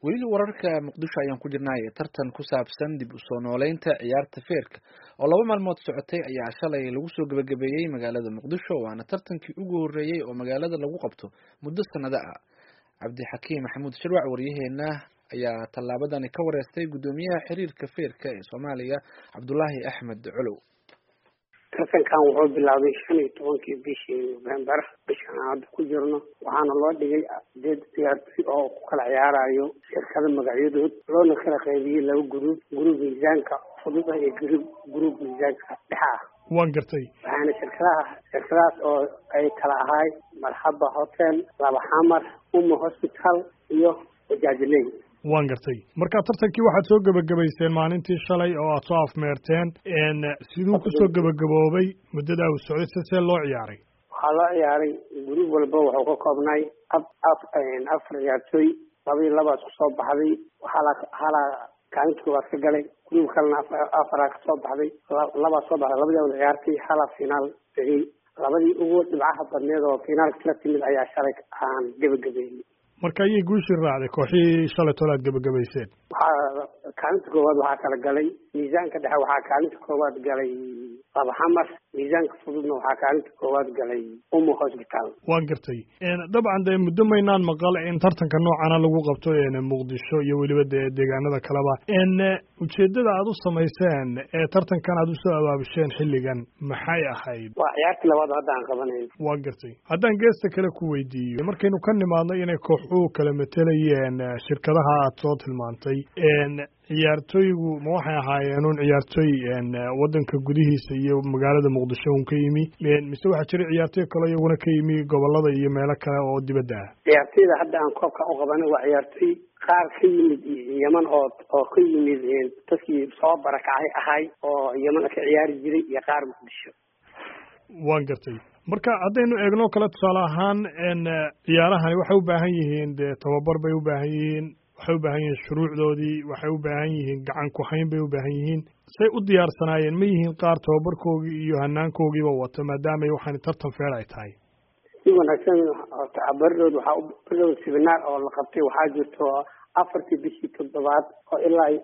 weli wararka muqdisho ayaan ku jirnay tartan ku saabsan dib u soo nooleynta ciyaarta feerka oo 2 maalmood socotay ayaa shalay lagu soo gabagabeeyay magaalada muqdisho waana tartankii ugu horeeyay oo magaalada lagu qabto muddo sanado ah. Cabdixakiim Maxamuud Shirwac wariyaheena ayaa talaabadan ka wareystay gudoomiyaha xiriirka feerka ee Soomaaliya Cabdullaahi Axmed Culuw. tartankan wuxuu bilaabay 15 bishii November bishan hadda ku jirno waxaana loo dhigay dad ciyaartoy oo ku kala ciyaarayo shirkado magacyadood loona kala qaybiyay laba group miisaanka fudud iyo group miisaanka dhexa waan gartay waxaana shirkadaas oo ay kala ahay Marhaba Hotel, Laba Xamar, Hospital iyo Wajaajiley. waan gartay marka tartankii waxaad soo gabagabayseen maalintii shalay oo aad soo afmeerteen sidoo ku soo gabagaboobay muddada uu socday sidee loo ciyaaray waxaa loo ciyaaray group walba wuxuu ka koobnay afar ciyaartoy laba ku soo baxday waxaa kaalinta koowaad ka galay group kalena afar ka soo baxday laba soo baxday labadii ciyaartay hala finaal tagay labadii ugu dhibcaha badneed oo finaalka kala timid ayaa shalay aan gabagabeeyay marka ayay guushii raacday kooxii shalay tolaad gabagabayseen waxaa kaalinta koowaad waxaa kala galay miisaanka dhexe waxaa kaalinta koowaad galay Laba Xamar miisaanka fududna waxaa kaalinta koowaad galay Hospital. waan gartay dabcan dee muddo maynaan maqal in tartanka noocana lagu qabto muqdisho iyo weliba deegaanada kaleba ujeedada aad u samayseen tartankan aad usoo abaabisheen xilligan maxay ahayd waa ciyaartii labaad hadda aan qabanayn waan gartay haddaan geesta kale ku weydiiyo markaynu ka nimaadno inay kooxuhu kala matelayeen shirkadaha aad soo tilmaantay ciyaartoygu ma waxay ahaayeen un ciyaartoy wadanka gudihiisa iyo magaalada muqdisho un ka yimi mise waxaa jira ciyaartoy kale iyaguna ka yimi gobolada iyo meelo kale oo dibadda ah ciyaartoyda hadda aan koobka u qabanay waa ciyaartoy qaar ka yimid Yemen oo ka yimid dadkii soo barakacay ahay oo Yemen ka ciyaari jiray iyo qaar muqdisho waan gartay marka haddaynu eegno kale tusaale ahaan ciyaarahani waxay u baahan yihiin dee tababar bay u baahan yihiin waxay u baahan yihiin shuruucdoodii waxay u baahan yihiin gacan ku hayn bay u baahan yihiin say u diyaarsanaayeen ma yihiin qaar tababarkoogii iyo hanaankoogiiba wata maadaama waxaan tartan feer ay tahay si wanaagsan tababarood waxaa u bilow seminar oo la qabtay waxaa jirto 4 bishii toddobaad oo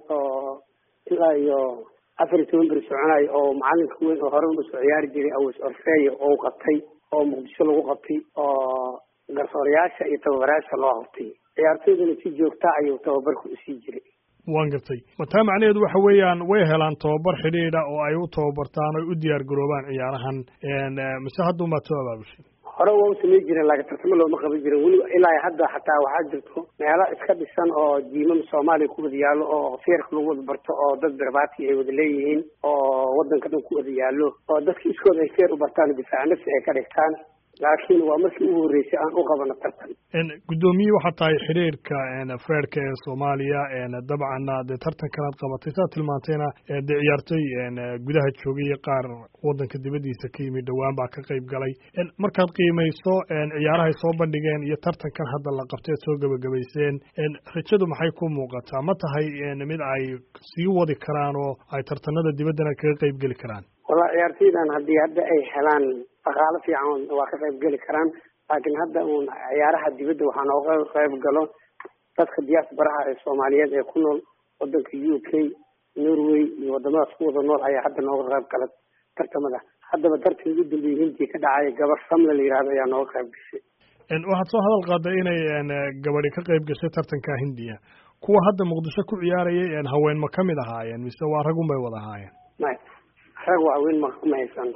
ilaa iyo 14 bir soconay oo macalinka weyn oo hore u soo ciyaari jiray Awas Orfeeyo oo qabtay oo muqdisho lagu qabtay oo garsoorayaasha iyo tababarayaasha loo qabtay ciyaartoydana si joogta ayuu tababarku u sii jiray waan gartay mataa macnaheedu waxa weeyaan way helaan tababar xidhiidha oo ay u tababartaan oo u diyaar garoobaan ciyaarahan mise hadda umaad soo abaabushay hore waa u samey jireen laakiin tartamo looma qaban jirin weli ilaa hadda xataa waxaa jirto meelo iska dhisan oo jiimam Soomaaliya ku wada yaalo oo feerka lagu wada barto oo dad barbaati ay wada leeyihiin oo wadanka dhan ku wada yaalo oo dadka iskooda ay feer u bartaan difaac nafsi ay ka dhigtaan laakiin waa markii ugu horeysay aan u qabano tartan gudoomiye waxaa tahay xiriirka feerka ee Soomaaliya dabcan de tartankan aad qabatay saa tilmaantayna de ciyaartoy gudaha joogay iyo qaar wadanka dibadiisa ka yimid dhawaan baa ka qayb galay markaad qiimayso ciyaaraha ay soo bandhigeen iyo tartankan hadda la qabtay soo gabagabayseen rajadu maxay ku muuqataa ma tahay mid ay sii wadi karaan oo ay tartanada dibaddana kaga qayb geli karaan wala ciyaartoydan haddii hadda ay helaan dhaqaale fiican waa ka qayb geli karaan laakiin hadda uun ciyaaraha dibadda waxaa nooga qayb galo dadka diasparaha ee Soomaaliyeed ee ku nool wadanka UK, Norway iyo wadamadaas ku wada nool ayaa hadda nooga qayb gala tartamada haddaba tartan ugu dambeeyay intii ka dhacay gabar Samle la yiraahdo ayaa nooga qayb gashay waxaad soo hadal qaaday inay gabadhi ka qayb gashay tartanka Hindiya kuwa hadda muqdisho ku ciyaarayay haween ma kamid ahaayeen mise waa rag un bay wada ahaayeen rag waa haween ma haysan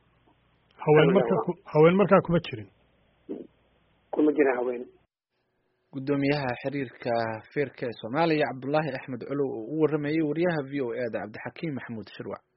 haween markaa kuma jirin haween gudoomiyaha xiriirka feerka ee Soomaaliya Cabdullaahi Axmed Culuw oo u waramayay wariyaha VOA Cabdixakiim Maxamuud Shirwac.